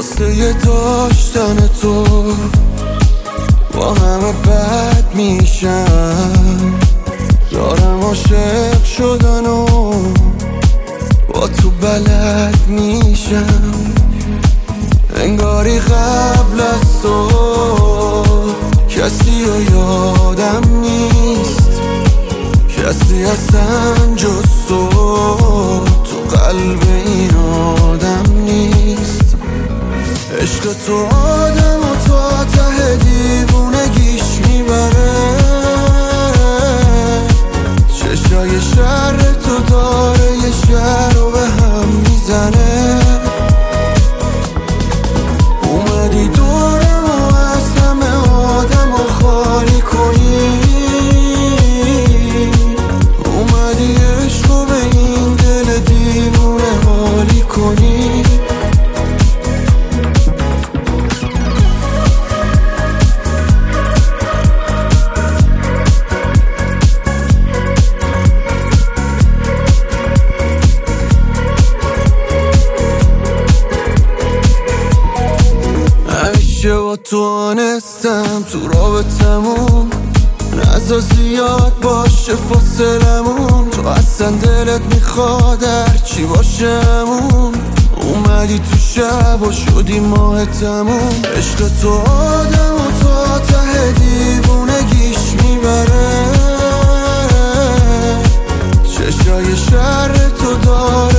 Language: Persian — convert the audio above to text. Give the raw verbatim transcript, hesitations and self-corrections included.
واسه یه داشتن تو با همه بد میشم، دارم عاشق شدن و با تو بلد میشم. انگاری قبل از تو کسی رو یادم نیست، کسی اصلا جز تو تو قلب این آدم نیست. عشق تو آدم و تا ته دیوونگیش میبره، چشای شر تو داره یه شهر رو به هم میزنه. اومدی دورم و از همه آدم رو خالی کنی، اومدی عشق رو به این دل دیوونه حالی کنی. همیشه با تو آنستم تو رابطمون، نزا زیاد باشه فاصلمون. تو اصلا دلت میخواد هرچی باشمون، اومدی تو شب و شدی ماه تموم. عشق تو آدم و تا ته دیوونگیش میبره، چشای شر تو داره